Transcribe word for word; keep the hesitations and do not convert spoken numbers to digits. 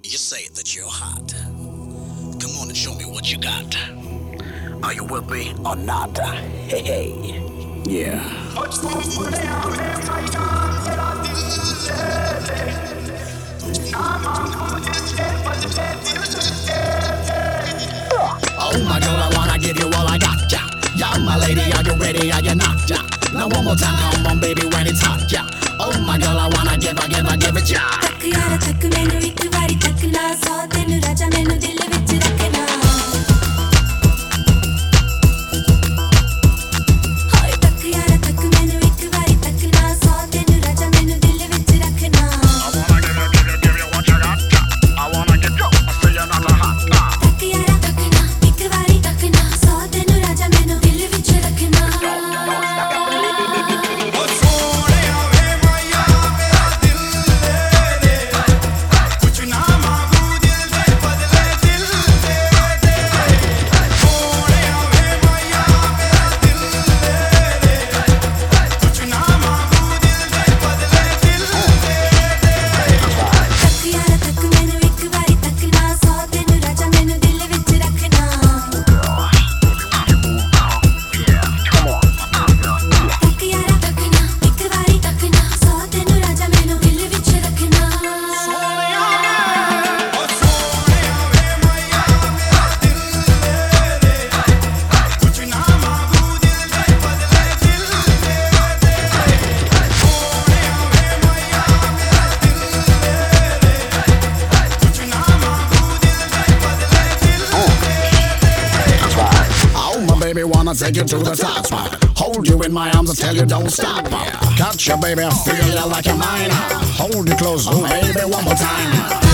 You say that you're hot. Come on and show me what you got. Are you with me or not? Hey, hey. Yeah. Oh my girl, I wanna give you all I got, yeah. Yeah, my lady, are you ready? Are you not? Yeah. Now one more time, come on, baby, when it's hot, yeah. Oh my girl, I wanna give, I give, I give it, yeah. तक यारा तक मैनू एक वारी तकना सौ दिन राजा मैनू दिल विच रखना हाय तक यारा तक मैनू एक वारी तकना सौ दिन राजा मैनू दिल विच रखना I wanna give you, give you what you got. I wanna give you, I say you're not a hot guy. तक यारा तकना एक वारी तकना सौ दिन राजा मैनू दिल विच रखना Baby, wanna take you to the top spot. Hold you in my arms and tell you don't stop. Catch you, baby, I feel you like you're mine. Hold you close, oh baby, one more time.